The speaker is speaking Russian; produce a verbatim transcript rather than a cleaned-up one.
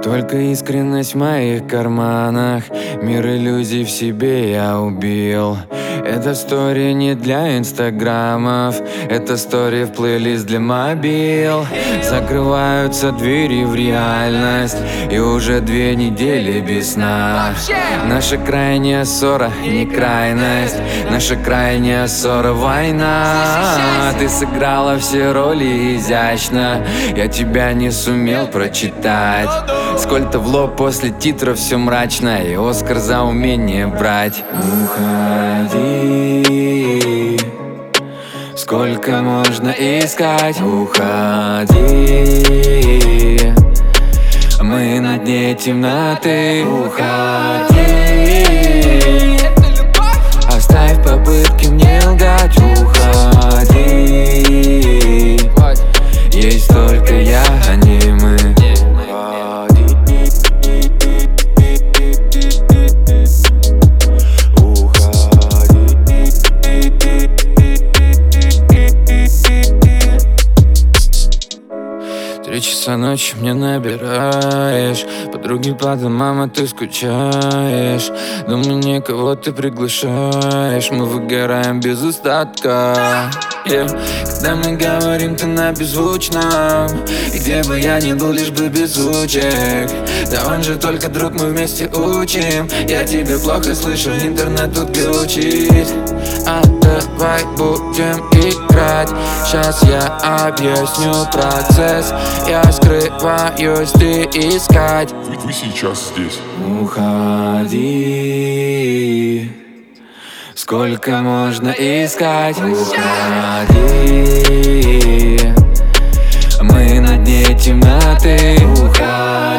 Только искренность в моих карманах, мир иллюзий в себе я убил. Эта история не для инстаграмов, это история в плейлист для мобил. Закрываются двери в реальность, и уже две недели без сна. Наша крайняя ссора не крайность, наша крайняя ссора война. Ты сыграла все роли изящно, я тебя не сумел прочитать. Сколько в лоб после титров все мрачно, и Оскар за умение брать. Уходи, сколько можно искать? Уходи, мы на дне темноты. Уходи, оставь попытки мне лгать. Уходи, есть только я, а не мы. Три часа ночи мне набираешь, подруги по домам, а ты скучаешь. Дома никого ты приглашаешь, мы выгораем без остатка. Yeah. Когда мы говорим, ты на беззвучном, и где бы я ни был, лишь бы без звучек. Да он же только друг, мы вместе учим. Я тебя плохо слышу, интернет тут глючит. А давай будем играть, сейчас я объясню процесс. Я скрываюсь, ты искать. Ведь вы сейчас здесь. Уходи, сколько можно искать? Уходи, мы на дне темноты. Уходи.